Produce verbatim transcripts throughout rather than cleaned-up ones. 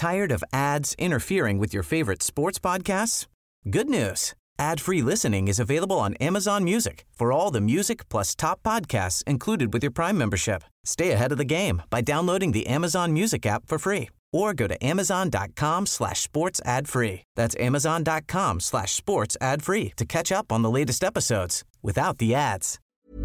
Tired of ads interfering with your favorite sports podcasts? Good news. Ad-free listening is available on Amazon Music for all the music plus top podcasts included with your Prime membership. Stay ahead of the game by downloading the Amazon Music app for free or go to amazon.com slash sports ad free. That's amazon.com slash sports ad free to catch up on the latest episodes without the ads.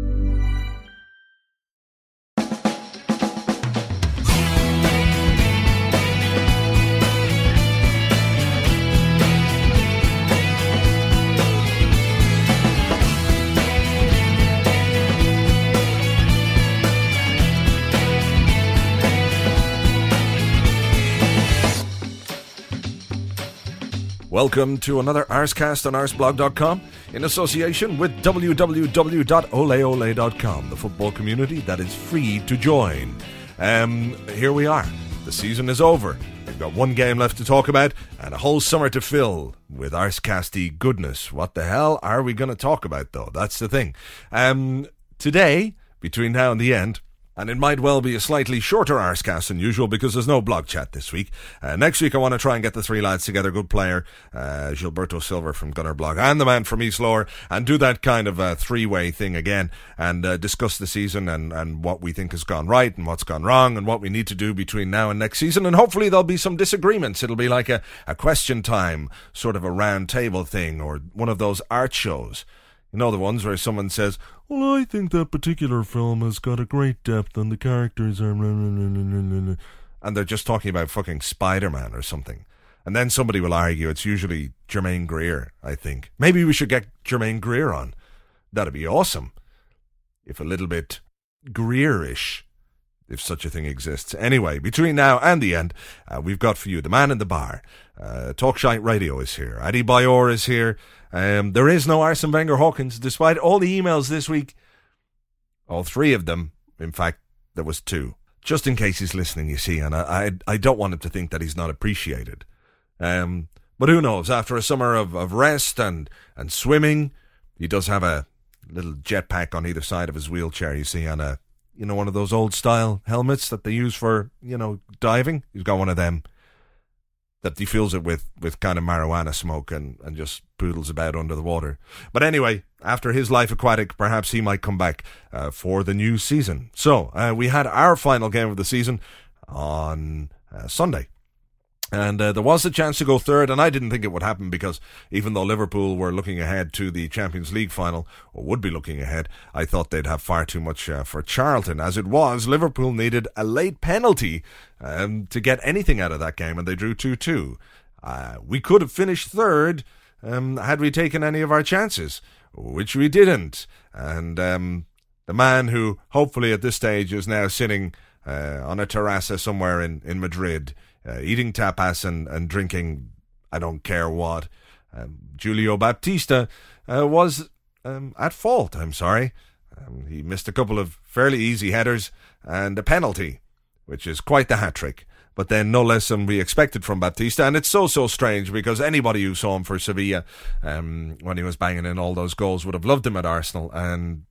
Welcome to another Arscast on arsblog dot com in association with w w w dot ole ole dot com, the football community that is free to join. Um, here we are. The season is over. We've got one game left to talk about and a whole summer to fill with Arscasty goodness. What the hell are we going to talk about, though? That's the thing. Um, today, between now and the end, and it might well be a slightly shorter Arscast than usual because there's no blog chat this week. Uh, next week I want to try and get the three lads together, good player, uh, Gilberto Silva from Gunner Blog and the man from East Lower, and do that kind of uh, three-way thing again and uh, discuss the season and, and what we think has gone right and what's gone wrong and what we need to do between now and next season. And hopefully there'll be some disagreements. It'll be like a, a question time, sort of a round table thing, or one of those art shows. You know, the ones where someone says, well, I think that particular film has got a great depth and the characters are... And they're just talking about fucking Spider-Man or something. And then somebody will argue it's usually Jermaine Greer, I think. Maybe we should get Jermaine Greer on. That'd be awesome. If a little bit Greerish, if such a thing exists. Anyway, between now and the end, uh, we've got for you the man in the bar. Uh, Talkshite Radio is here. Adi Bayor is here. Um, there is no Arsene Wenger Hawkins, despite all the emails this week. All three of them. In fact, there was two. Just in case he's listening, you see, and I I, I don't want him to think that he's not appreciated. Um, but who knows? After a summer of, of rest and, and swimming, he does have a little jetpack on either side of his wheelchair, you see, on a, you know, one of those old-style helmets that they use for, you know, diving. He's got one of them that he fills it with, with kind of marijuana smoke and, and just poodles about under the water. But anyway, after his life aquatic, perhaps he might come back uh, for the new season. So, uh, we had our final game of the season on uh, Sunday. And uh, there was a chance to go third, and I didn't think it would happen because even though Liverpool were looking ahead to the Champions League final, or would be looking ahead, I thought they'd have far too much uh, for Charlton. As it was, Liverpool needed a late penalty um, to get anything out of that game, and they drew two two. Uh, we could have finished third um, had we taken any of our chances, which we didn't. And um, the man who hopefully at this stage is now sitting uh, on a terrace somewhere in, in Madrid, Uh, eating tapas and, and drinking I don't care what, um, Julio Baptista uh, was um, at fault, I'm sorry. Um, he missed a couple of fairly easy headers and a penalty, which is quite the hat-trick. But then no less than we expected from Baptista. And it's so, so strange because anybody who saw him for Sevilla um, when he was banging in all those goals would have loved him at Arsenal. And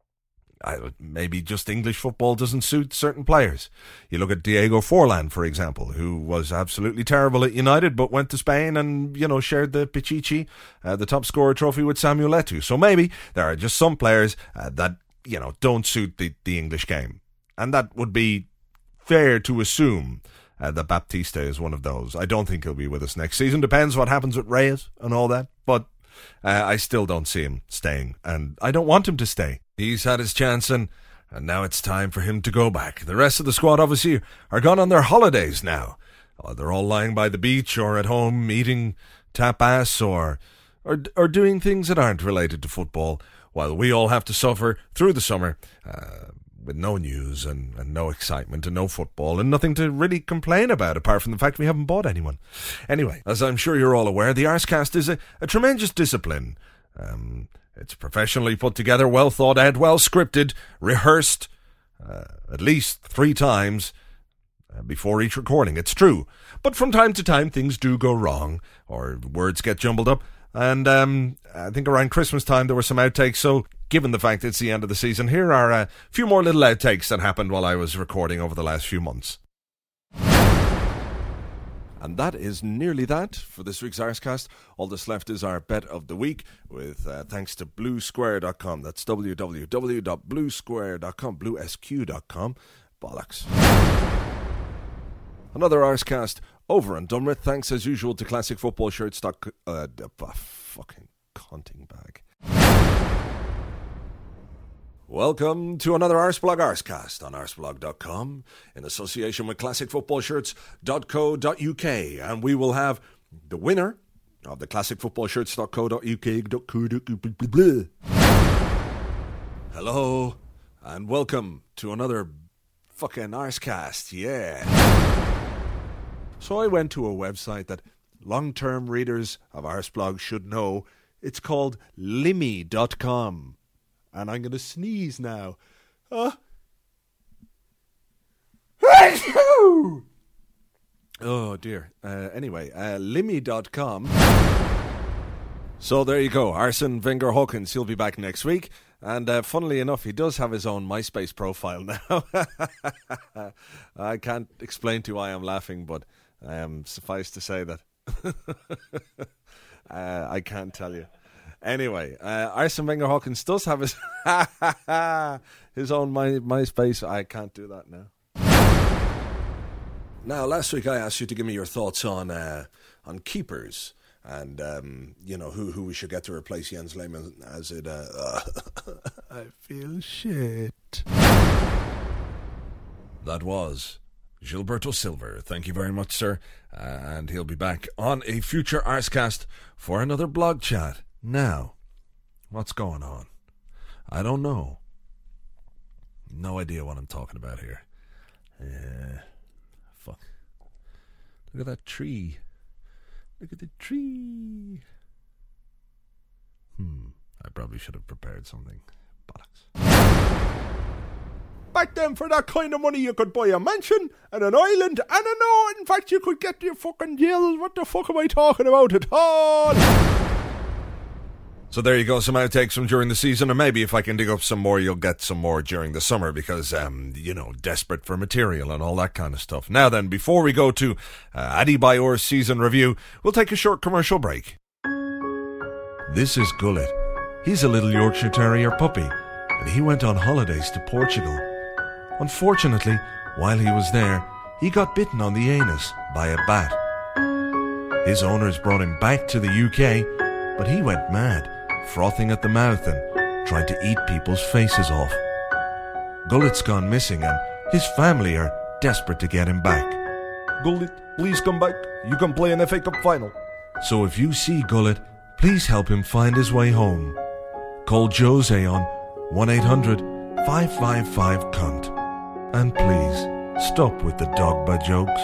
I, maybe just English football doesn't suit certain players. You look at Diego Forlan, for example, who was absolutely terrible at United, but went to Spain and, you know, shared the Pichichi, uh, the top scorer trophy with Samuel Eto'o. So maybe there are just some players uh, that, you know, don't suit the, the English game. And that would be fair to assume uh, that Baptista is one of those. I don't think he'll be with us next season. Depends what happens with Reyes and all that. But uh, I still don't see him staying. And I don't want him to stay. He's had his chance and, and now it's time for him to go back. The rest of the squad obviously are gone on their holidays now. Oh, they're all lying by the beach or at home eating tapas or, or, or doing things that aren't related to football, while we all have to suffer through the summer uh, with no news and, and no excitement and no football and nothing to really complain about apart from the fact we haven't bought anyone. Anyway, as I'm sure you're all aware, the Arscast is a, a tremendous discipline. Um... It's professionally put together, well thought out, well scripted, rehearsed uh, at least three times uh, before each recording. It's true. But from time to time, things do go wrong, or words get jumbled up. And um, I think around Christmas time, there were some outtakes. So given the fact it's the end of the season, here are a few more little outtakes that happened while I was recording over the last few months. And that is nearly that for this week's Arscast. All that's left is our bet of the week, with uh, thanks to blue square dot com. That's w w w dot blue square dot com, blue s q dot com. Bollocks. Another Arscast over and done with. Thanks as usual to classic football shirts. Uh, uh, fucking cunting bag. Welcome to another Arsblog Arscast on arsblog dot com in association with classic football shirts dot co dot u k, and we will have the winner of the classic football shirts dot co dot u k. Hello and welcome to another fucking Arscast, yeah. So I went to a website that long-term readers of Arsblog should know. It's called limmy dot com. And I'm going to sneeze now. Uh. Oh, dear. Uh, anyway, uh, limmy dot com. So there you go. Arsene Wenger Hawkins, he'll be back next week. And uh, funnily enough, he does have his own MySpace profile now. I can't explain to you why I'm laughing, but um, suffice to say that uh, I can't tell you. Anyway, uh, Arsene Wenger Hawkins does have his his own My, MySpace. I can't do that now. Now, last week I asked you to give me your thoughts on uh, on keepers and um, you know who who we should get to replace Jens Lehmann as it. Uh, uh, I feel shit. That was Gilberto Silva. Thank you very much, sir, uh, and he'll be back on a future Arscast for another blog chat. Now, what's going on? I don't know. No idea what I'm talking about here. Uh, fuck. Look at that tree. Look at the tree. Hmm. I probably should have prepared something. Bollocks. Back then, for that kind of money, you could buy a mansion and an island, and I know, in fact, you could get your fucking gills. What the fuck am I talking about at all? So there you go, some outtakes from during the season, and maybe if I can dig up some more, you'll get some more during the summer because, um, you know, desperate for material and all that kind of stuff. Now then, before we go to uh, Adebayor's season review, we'll take a short commercial break. This is Gullet. He's a little Yorkshire Terrier puppy, and he went on holidays to Portugal. Unfortunately, while he was there, he got bitten on the anus by a bat. His owners brought him back to the U K, but he went mad, frothing at the mouth and trying to eat people's faces off. Gullet's gone missing and his family are desperate to get him back. Gullet, please come back. You can play an F A Cup final. So if you see Gullet, please help him find his way home. Call Jose on one eight hundred five five five C U N T. And please, stop with the dog bite jokes.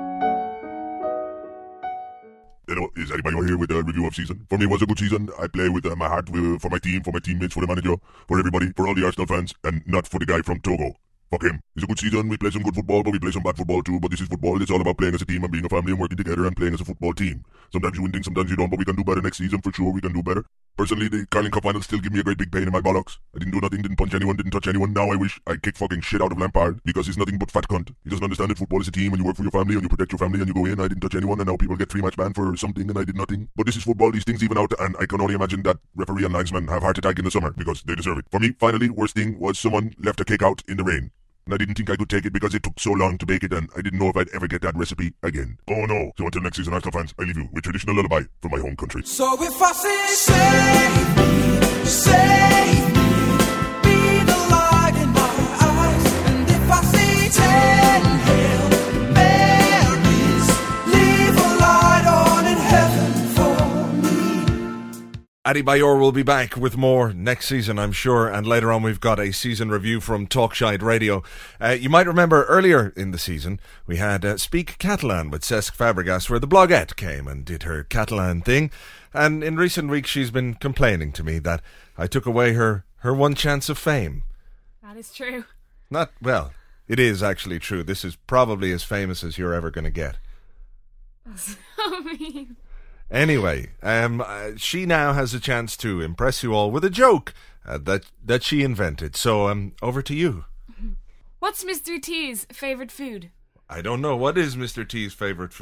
Hello, is anybody here with a review of season? For me, it was a good season. I play with uh, my heart uh, for my team, for my teammates, for the manager, for everybody, for all the Arsenal fans, and not for the guy from Togo. Fuck him. It's a good season. We play some good football, but we play some bad football too. But this is football. It's all about playing as a team and being a family and working together and playing as a football team. Sometimes you win things, sometimes you don't, but we can do better next season for sure. We can do better. Personally, the Carling Cup final still give me a great big pain in my bollocks. I didn't do nothing, didn't punch anyone, didn't touch anyone. Now I wish I kicked fucking shit out of Lampard because he's nothing but fat cunt. He doesn't understand that football is a team and you work for your family and you protect your family and you go in. I didn't touch anyone and now people get three match ban for something and I did nothing. But this is football, these things even out, and I can only imagine that referee and linesman have heart attack in the summer because they deserve it. For me, finally, worst thing was someone left a cake out in the rain. And I didn't think I could take it because it took so long to bake it and I didn't know if I'd ever get that recipe again. Oh no. So until next season, Arsenal fans, I leave you with traditional lullaby from my home country. So if I say, save me, save me, be the light in my eyes. And if I say, ten Hail Marys, leave a light on in heaven for me. Adebayor will be back with more next season, I'm sure, and later on we've got a season review from Talkshite Radio. Uh, you might remember earlier in the season we had uh, Speak Catalan with Cesc Fabregas, where the bloggette came and did her Catalan thing, and in recent weeks she's been complaining to me that I took away her, her one chance of fame. That is true. Not, well, it is actually true. This is probably as famous as you're ever going to get. That's so mean. Anyway, um, uh, she now has a chance to impress you all with a joke uh, that that she invented. So, um, over to you. What's Mister T's favourite food? I don't know. What is Mister T's favourite food?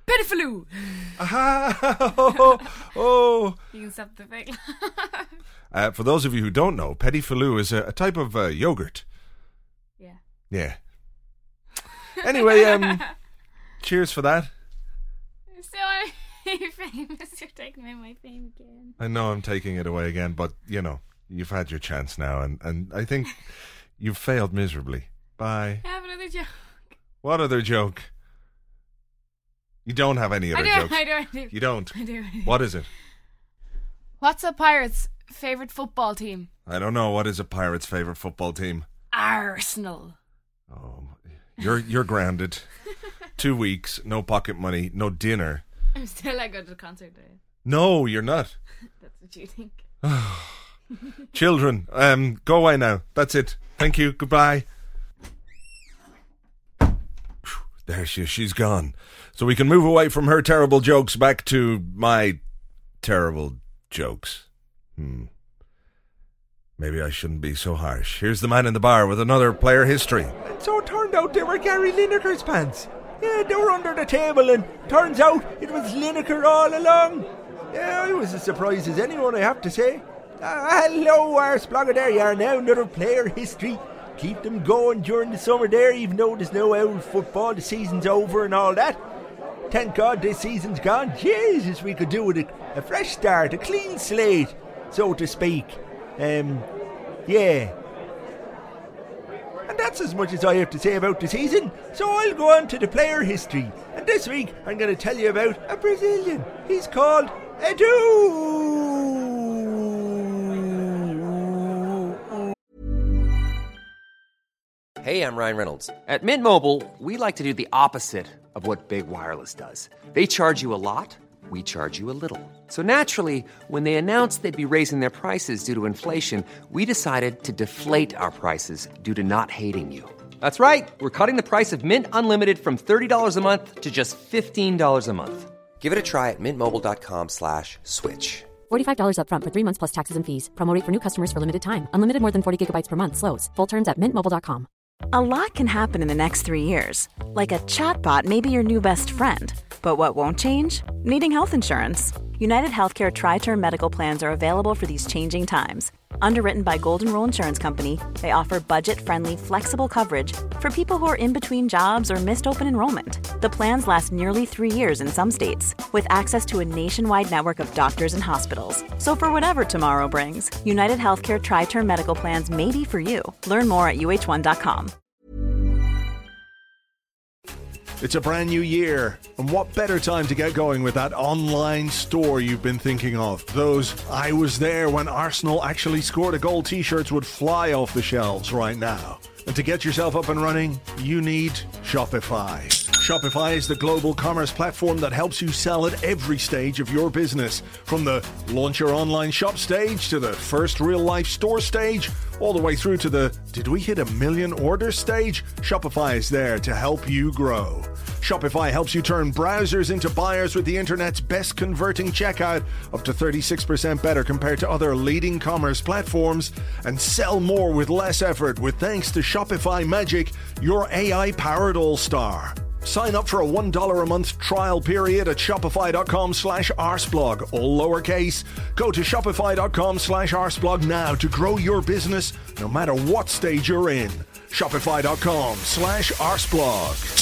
Pitifaloo! Aha! Oh, oh. You can stop the fake. Uh, for those of you who don't know, Petit Filou is a, a type of uh, yogurt. Yeah. Yeah. Anyway, um, cheers for that. So I'm famous. You're taking away my fame again. I know I'm taking it away again, but, you know, you've had your chance now, and, and I think you've failed miserably. Bye. I have another joke. What other joke? You don't have any other I do, jokes. I do, I do. You don't? I do, I do. What is it? What's a pirate's favourite football team? I don't know. What is a Pirates' favourite football team? Arsenal. Oh, you're you're grounded. Two weeks, no pocket money, no dinner. I'm still like go to the concert day. No, you're not. That's what you think. Children, um, go away now. That's it. Thank you. Goodbye. There she is. She's gone. So we can move away from her terrible jokes back to my terrible jokes. Hmm. Maybe I shouldn't be so harsh. Here's the man in the bar with another player history. So it turned out they were Gary Lineker's pants. Yeah, they were under the table, and turns out it was Lineker all along. Yeah, I was as surprised as anyone, I have to say. Uh, hello, Arsblogger, there you are now, another player history. Keep them going during the summer there, even though there's no out football, the season's over and all that. Thank God this season's gone. Jesus, we could do with a, a fresh start, a clean slate, so to speak. Um, yeah. And that's as much as I have to say about the season, so I'll go on to the player history. And this week, I'm going to tell you about a Brazilian. He's called Edu. Hey, I'm Ryan Reynolds. At Mint Mobile, we like to do the opposite of what Big Wireless does. They charge you a lot, we charge you a little. So naturally, when they announced they'd be raising their prices due to inflation, we decided to deflate our prices due to not hating you. That's right. We're cutting the price of Mint Unlimited from thirty dollars a month to just fifteen dollars a month. Give it a try at mintmobile.com slash switch. forty-five dollars up front for three months plus taxes and fees. Promo rate for new customers for limited time. Unlimited more than forty gigabytes per month slows. Full terms at mint mobile dot com. A lot can happen in the next three years. Like a chatbot may be your new best friend. But what won't change? Needing health insurance. United Healthcare Tri-Term Medical Plans are available for these changing times. Underwritten by Golden Rule Insurance Company, they offer budget-friendly, flexible coverage for people who are in between jobs or missed open enrollment. The plans last nearly three years in some states, with access to a nationwide network of doctors and hospitals. So for whatever tomorrow brings, United Healthcare Tri-Term Medical Plans may be for you. Learn more at U H one dot com. It's a brand new year, and what better time to get going with that online store you've been thinking of? Those I was there when Arsenal actually scored a goal t-shirts would fly off the shelves right now. And to get yourself up and running, you need Shopify. Shopify is the global commerce platform that helps you sell at every stage of your business. From the launch your online shop stage to the first real-life store stage, all the way through to the did we hit a million orders stage? Shopify is there to help you grow. Shopify helps you turn browsers into buyers with the internet's best converting checkout, up to thirty-six percent better compared to other leading commerce platforms, and sell more with less effort with thanks to Shopify Magic, your A I-powered all-star. Sign up for a one dollar a month trial period at shopify.com slash arsblog, all lowercase. Go to shopify.com slash arsblog now to grow your business no matter what stage you're in. Shopify.com slash arsblog.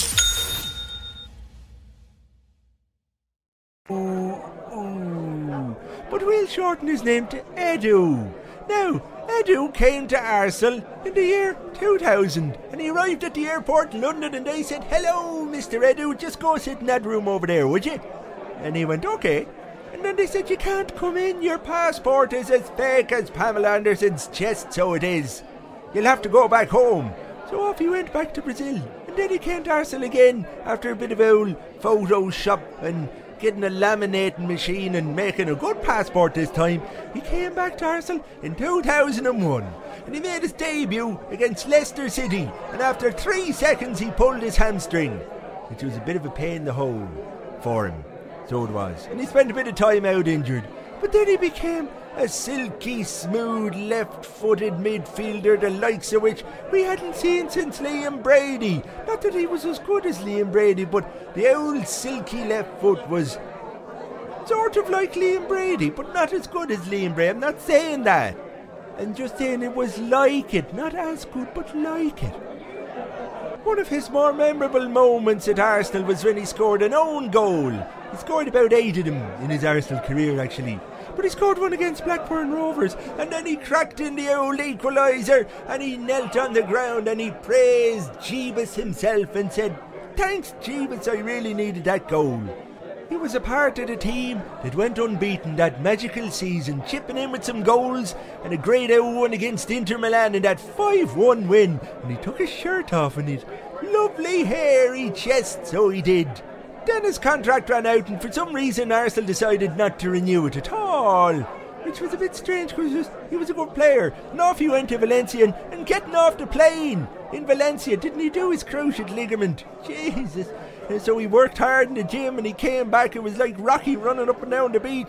Oh, oh. But we'll shorten his name to Edu. Now, Edu came to Arsenal in the year two thousand, and he arrived at the airport in London, and they said, "Hello, Mister Edu, just go sit in that room over there, would you?" And he went, "Okay." And then they said, "You can't come in, your passport is as fake as Pamela Anderson's chest, so it is. You'll have to go back home." So off he went back to Brazil, and then he came to Arsenal again after a bit of old Photoshop and getting a laminating machine and making a good passport this time. He came back to Arsenal in two thousand one, and he made his debut against Leicester City, and after three seconds he pulled his hamstring, which was a bit of a pain in the hole for him, so it was, and he spent a bit of time out injured. But then he became A silky, smooth, left-footed midfielder, the likes of which we hadn't seen since Liam Brady. Not that he was as good as Liam Brady, but the old silky left foot was sort of like Liam Brady, but not as good as Liam Brady. I'm not saying that. I'm just saying it was like it. Not as good, but like it. One of his more memorable moments at Arsenal was when he scored an own goal. He scored about eight of them in his Arsenal career, actually. But he scored one against Blackburn Rovers, and then he cracked in the old equaliser, and he knelt on the ground and he praised Jeebus himself and said, "Thanks, Jeebus, I really needed that goal." He was a part of the team that went unbeaten that magical season, chipping in with some goals and a great out one against Inter Milan in that five one win. And he took his shirt off and his lovely hairy chest, so he did. Then his contract ran out, and for some reason Arsenal decided not to renew it at all, which was a bit strange because he was a good player. And off he went to Valencia, and, and getting off the plane in Valencia, didn't he do his cruciate ligament? Jesus. And so he worked hard in the gym, and he came back. It was like Rocky running up and down the beach.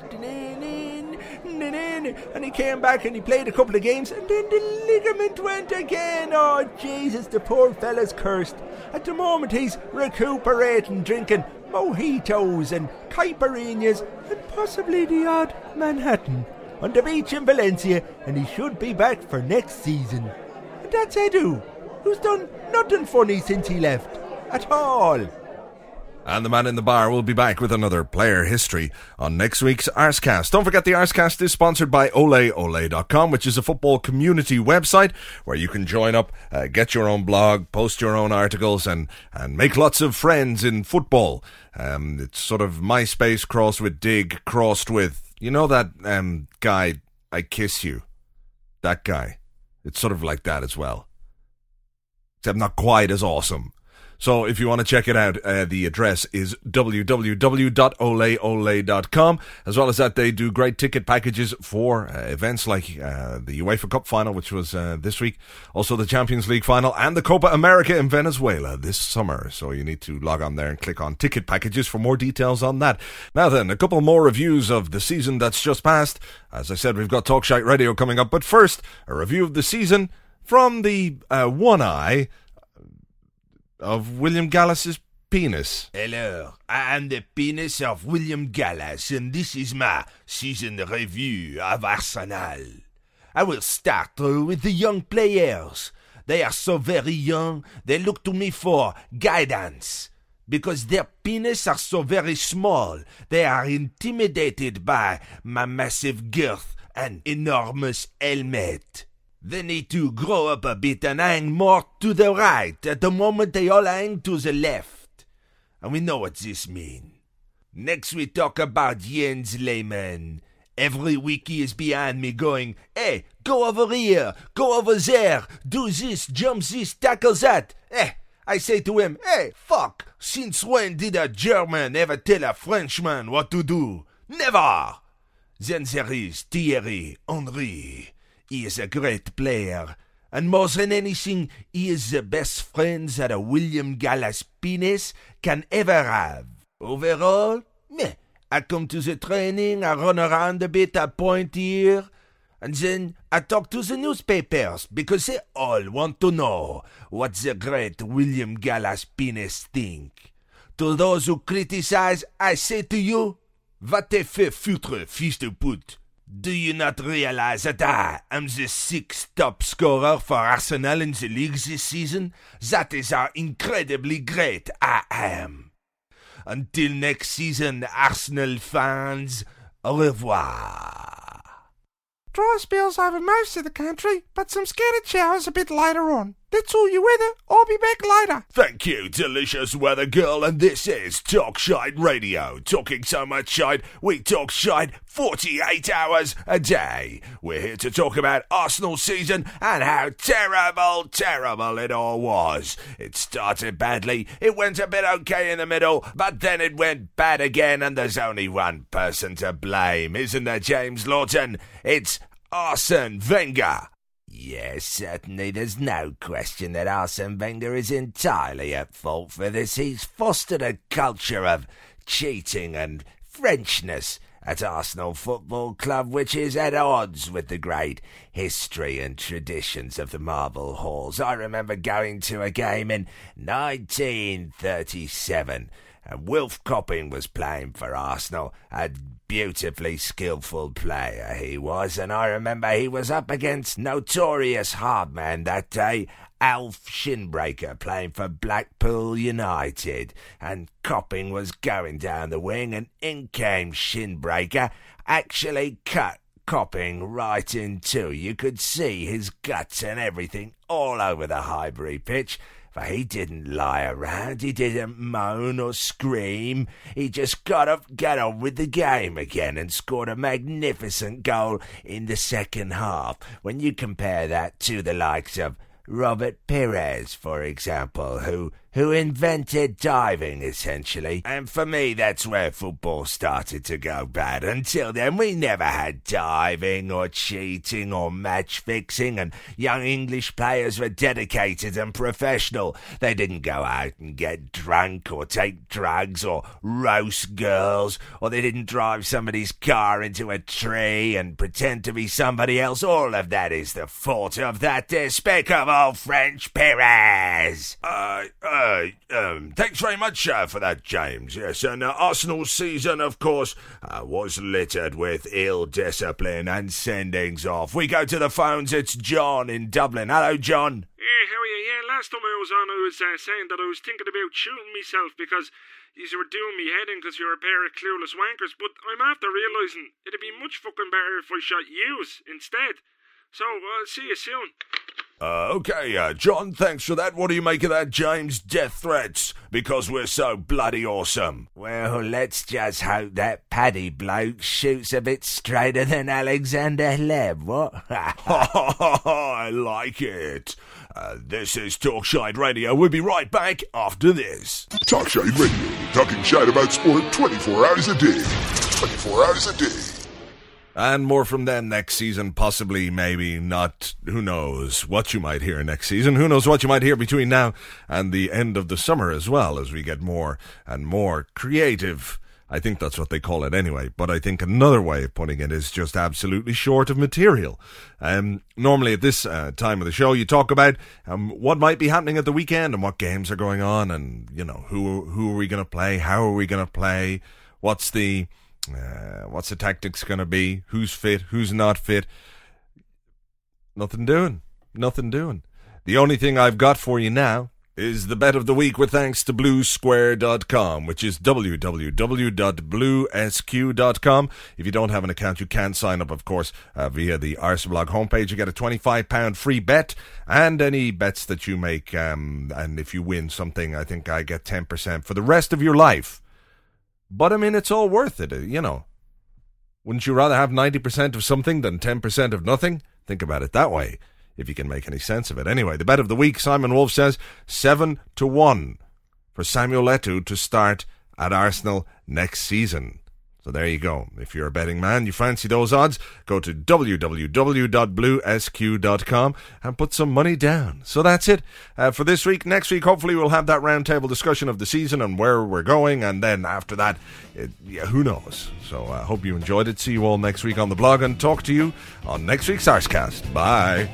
And he came back and he played a couple of games, and then the ligament went again. Oh, Jesus, the poor fella's cursed. At the moment, he's recuperating, drinking mojitos and caipirinhas and possibly the odd Manhattan on the beach in Valencia, and he should be back for next season. And that's Edu, who's done nothing funny since he left. At all. And the man in the bar will be back with another player history on next week's Arsecast. Don't forget the Arsecast is sponsored by ole ole dot com, which is a football community website where you can join up, uh, get your own blog, post your own articles, and, and make lots of friends in football. Um, it's sort of MySpace crossed with Dig, crossed with, you know that um, guy, I Kiss You? That guy. It's sort of like that as well. Except not quite as awesome. So if you want to check it out, uh, the address is w w w dot ole ole dot com. As well as that, they do great ticket packages for uh, events like uh, the UEFA Cup final, which was uh, this week. Also the Champions League final and the Copa America in Venezuela this summer. So you need to log on there and click on ticket packages for more details on that. Now then, a couple more reviews of the season that's just passed. As I said, we've got Talkshite Radio coming up. But first, a review of the season from the uh, one eye of William Gallas's penis. Hello, I am the penis of William Gallas, and this is my season review of Arsenal. I will start uh, with the young players. They are so very young, they look to me for guidance. Because their penis are so very small, they are intimidated by my massive girth and enormous helmet. They need to grow up a bit and hang more to the right. At the moment, they all hang to the left. And we know what this means. Next, we talk about Jens Lehmann. Every week he is behind me going, "Hey, go over here, go over there, do this, jump this, tackle that." Eh, I say to him, "Hey, fuck, since when did a German ever tell a Frenchman what to do? Never!" Then there is Thierry Henry. He is a great player, and more than anything, he is the best friend that a William Gallas penis can ever have. Overall, meh, I come to the training, I run around a bit, I point here, and then I talk to the newspapers, because they all want to know what the great William Gallas penis think. To those who criticize, I say to you, va te faire foutre, fils de pute. Do you not realize that I am the sixth top scorer for Arsenal in the league this season? That is how incredibly great I am. Until next season, Arsenal fans, au revoir. Dry spells over most of the country, but some scattered showers a bit later on. That's all your weather. I'll be back later. Thank you, delicious weather girl, and this is Talk Shite Radio. Talking so much shite, we talk shite forty-eight hours a day. We're here to talk about Arsenal season and how terrible, terrible it all was. It started badly, it went a bit okay in the middle, but then it went bad again, and there's only one person to blame, isn't there, James Lawton? It's Arsene Wenger. Yes, certainly there's no question that Arsene Wenger is entirely at fault for this. He's fostered a culture of cheating and Frenchness, at Arsenal Football Club, which is at odds with the great history and traditions of the Marble Halls. I remember going to a game in nineteen thirty-seven, and Wilf Copping was playing for Arsenal, a beautifully skillful player he was, and I remember he was up against notorious hardman that day, Alf Shinbreaker, playing for Blackpool United, and Copping was going down the wing, and in came Shinbreaker, actually cut Copping right in two. You could see his guts and everything all over the Highbury pitch, for he didn't lie around, he didn't moan or scream, he just got up, got on with the game again and scored a magnificent goal in the second half. When you compare that to the likes of Robert Pires, for example, who who invented diving, essentially. And for me, that's where football started to go bad. Until then, we never had diving or cheating or match fixing, and young English players were dedicated and professional. They didn't go out and get drunk or take drugs or roast girls, or they didn't drive somebody's car into a tree and pretend to be somebody else. All of that is the fault of that despicable French Pires. Uh, uh, um, thanks very much uh, for that, James. Yes, and uh, Arsenal's season, of course, uh, was littered with ill discipline and sendings off. We go to the phones. It's John in Dublin. Hello, John. Yeah, how are you? Yeah, last time I was on, I was uh, saying that I was thinking about shooting myself because you were doing me head in because you're a pair of clueless wankers. But I'm after realising it'd be much fucking better if I shot yous instead. So I'll see you soon. Uh, okay, uh, John, thanks for that. What do you make of that, James? Death threats, because we're so bloody awesome. Well, let's just hope that Paddy bloke shoots a bit straighter than Alexander Hleb, what? I like it. Uh, this is Talkshite Radio. We'll be right back after this. Talkshite Radio, talking shite about sport twenty-four hours a day. twenty-four hours a day. And more from them next season, possibly, maybe not. Who knows what you might hear next season. Who knows what you might hear between now and the end of the summer as well, as we get more and more creative. I think that's what they call it anyway, but I think another way of putting it is just absolutely short of material. Um, normally at this uh, time of the show, you talk about um, what might be happening at the weekend and what games are going on, and, you know, who who are we going to play, how are we going to play, what's the... Uh, what's the tactics going to be? Who's fit? Who's not fit? Nothing doing. Nothing doing. The only thing I've got for you now is the bet of the week with thanks to blue square dot com, which is w w w dot blue s q dot com. If you don't have an account, you can sign up, of course, uh, via the Arseblog homepage. You get a twenty-five pound free bet, and any bets that you make, um, and if you win something, I think I get ten percent for the rest of your life. But, I mean, it's all worth it, you know. Wouldn't you rather have ninety percent of something than ten percent of nothing? Think about it that way, if you can make any sense of it. Anyway, the bet of the week, Simon Wolf says, seven to one for Samuel Eto'o to start at Arsenal next season. So there you go. If you're a betting man, you fancy those odds, go to w w w dot blue s q dot com and put some money down. So that's it uh, for this week. Next week, hopefully, we'll have that roundtable discussion of the season and where we're going. And then after that, it, yeah, who knows? So I uh, hope you enjoyed it. See you all next week on the blog and talk to you on next week's Arscast. Bye.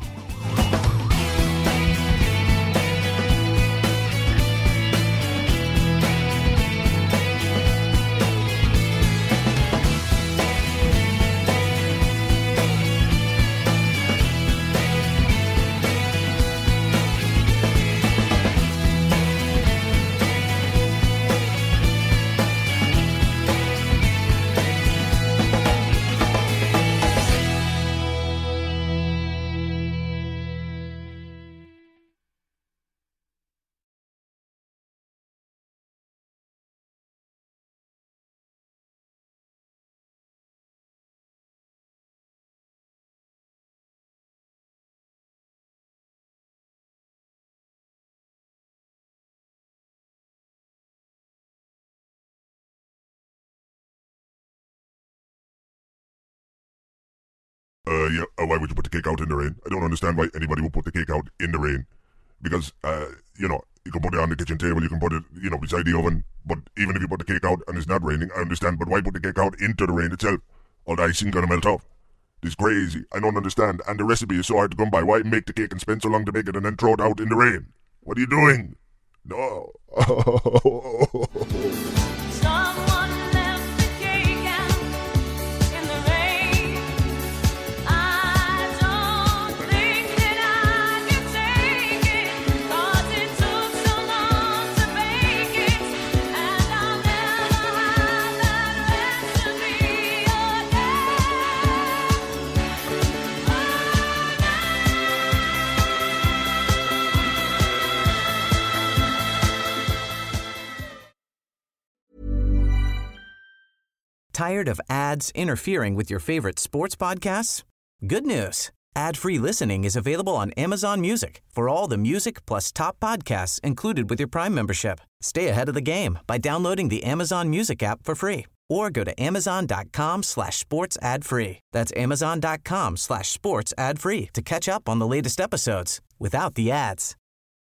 Uh, yeah, uh, why would you put the cake out in the rain? I don't understand why anybody would put the cake out in the rain. Because, uh, you know, You can put it on the kitchen table, you can put it, you know, beside the oven. But even if you put the cake out and it's not raining, I understand, but why put the cake out into the rain itself? All the icing gonna melt off. It's crazy. I don't understand. And the recipe is so hard to come by. Why make the cake and spend so long to make it and then throw it out in the rain? What are you doing? No. Tired of ads interfering with your favorite sports podcasts? Good news. Ad-free listening is available on Amazon Music for all the music plus top podcasts included with your Prime membership. Stay ahead of the game by downloading the Amazon Music app for free or go to amazon.com slash sports ad free. That's amazon.com slash sports ad free to catch up on the latest episodes without the ads.